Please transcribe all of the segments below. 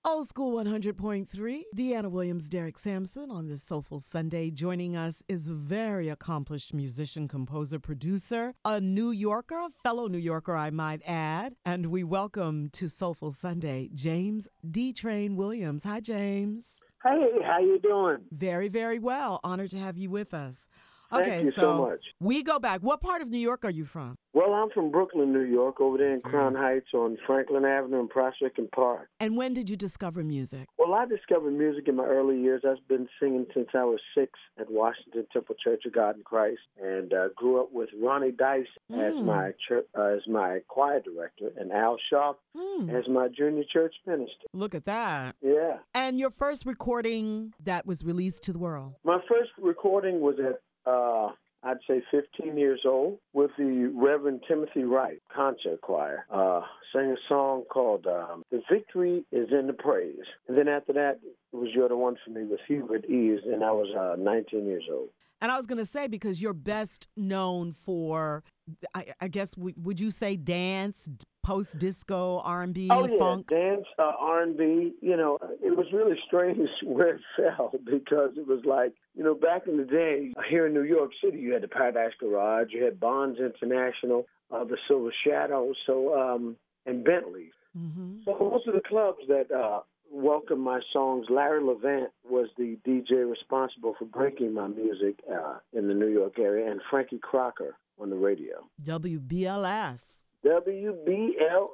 Old School 100.3, Deanna Williams, Derek Sampson on this Soulful Sunday. Joining us is a very accomplished musician, composer, producer, a New Yorker, a fellow New Yorker, I might add. And we welcome to Soulful Sunday, James D. Train Williams. Hi, James. Hey, how you doing? Very, very well. Honored to have you with us. Thank you so much. We go back. What part of New York are you from? Well, I'm from Brooklyn, New York, over there in Crown Heights on Franklin Avenue and Prospect and Park. And when did you discover music? Well, I discovered music in my early years. I've been singing since I was 6 at Washington Temple Church of God in Christ, and grew up with Ronnie Dice as my choir director, and Al Sharp as my junior church minister. Look at that. Yeah. And your first recording that was released to the world? My first recording was at I'd say 15 years old, with the Reverend Timothy Wright Concert Choir. Sang a song called The Victory is in the Praise. And then after that, it was You're the One for Me with Hubert Eves, and I was 19 years old. And I was going to say, because you're best known for, I guess, would you say dance, post-disco, R&B, funk? Dance, R&B. You know, it was really strange where it fell, because it was like, you know, back in the day, here in New York City, you had the Paradise Garage, you had Bonds International, the Silver Shadow, and Bentley. Mm-hmm. So most of the clubs that welcomed my songs, Larry Levant was the DJ responsible for breaking my music in the New York area, and Frankie Crocker on the radio. WBLS. WBLS.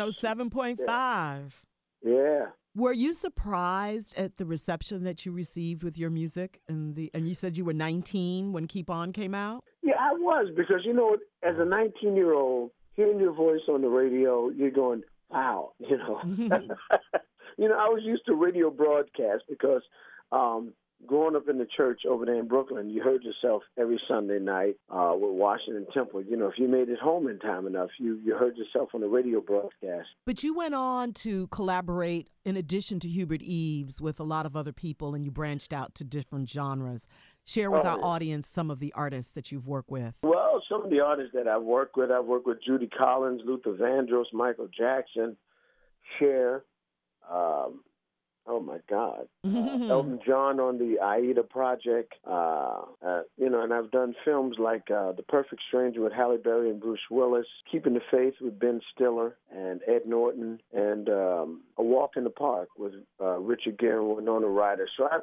107.5. Yeah. Were you surprised at the reception that you received with your music? And you said you were 19 when Keep On came out? Yeah, I was, because, you know, as a 19-year-old, hearing your voice on the radio, you're going, wow, you know. You know, I was used to radio broadcasts because growing up in the church over there in Brooklyn, you heard yourself every Sunday night with Washington Temple. You know, if you made it home in time enough, you heard yourself on the radio broadcast. But you went on to collaborate, in addition to Hubert Eves, with a lot of other people, and you branched out to different genres. Share with our audience some of the artists that you've worked with. Well, some of the artists that I've worked with Judy Collins, Luther Vandross, Michael Jackson, Cher, oh my God, Elton John on the Aida Project, you know, and I've done films like The Perfect Stranger with Halle Berry and Bruce Willis, Keeping the Faith with Ben Stiller and Ed Norton, and A Walk in the Park with Richard Gere and Winona Ryder. So I've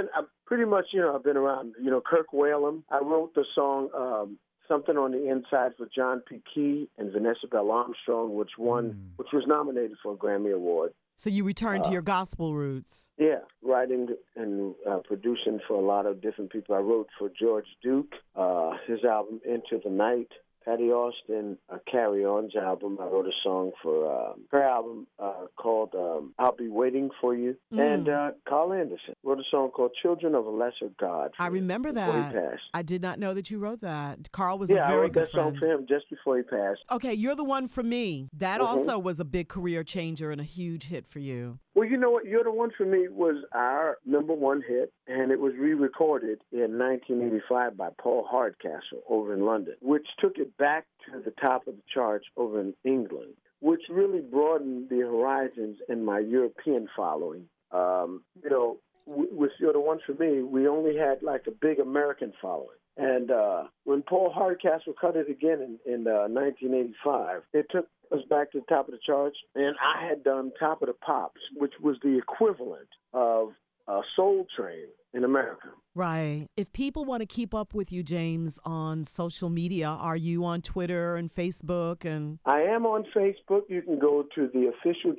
been around. You know, Kirk Whalum. I wrote the song Something on the Inside for John P. Key and Vanessa Bell Armstrong, which was nominated for a Grammy Award. So you returned to your gospel roots. Yeah, writing and producing for a lot of different people. I wrote for George Duke, his album Into the Night. Patty Austin, Carry On's album. I wrote a song for her album called I'll Be Waiting for You. And Carl Anderson wrote a song called Children of a Lesser God. I remember that. Before he passed. I did not know that you wrote that. Carl was a very good friend. I wrote that song for him just before he passed. Okay, You're the One for Me. That also was a big career changer and a huge hit for you. Well, you know what? You're the One for Me was our #1 hit, and it was re-recorded in 1985 by Paul Hardcastle over in London, which took it back to the top of the charts over in England, which really broadened the horizons in my European following. You know, with You're the One for Me, we only had like a big American following. And when Paul Hardcastle cut it again in 1985, it took us back to the top of the charts, and I had done Top of the Pops, which was the equivalent of Soul Train in America. Right. If people want to keep up with you, James, on social media, are you on Twitter and Facebook? And I am on Facebook. You can go to the official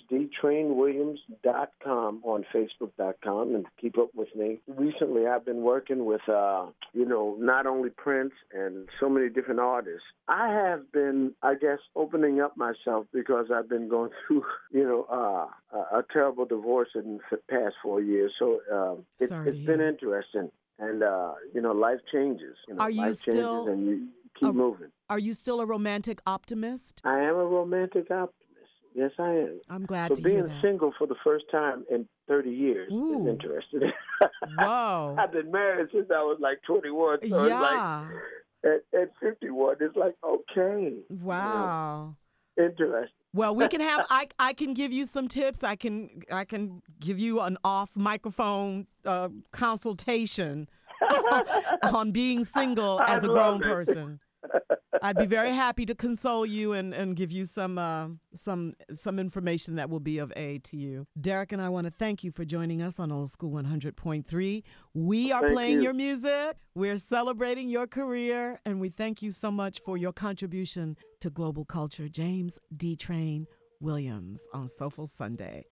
JamesDTrainWilliams.com on Facebook.com and keep up with me. Recently, I've been working with, you know, not only Prince and so many different artists. I have been, I guess, opening up myself because I've been going through, you know, a terrible divorce in the past 4 years. So it's been interesting. And, you know, life changes. You know, are you life still, changes and you keep moving. Are you still a romantic optimist? I am a romantic optimist. Yes, I am. I'm glad to hear being that. single for the first time in 30 years is interesting. Whoa. I've been married since I was like 21. So it's like, at 51, it's like, okay. Wow. Interesting. Well, we can have. I can give you some tips. I can give you an off microphone consultation on being single as a grown person. I'd be very happy to console you and give you some information that will be of aid to you. Derek and I want to thank you for joining us on Old School 100.3. We are playing your music. We're celebrating your career, and we thank you so much for your contribution to global culture. James D. Train Williams on Soulful Sunday.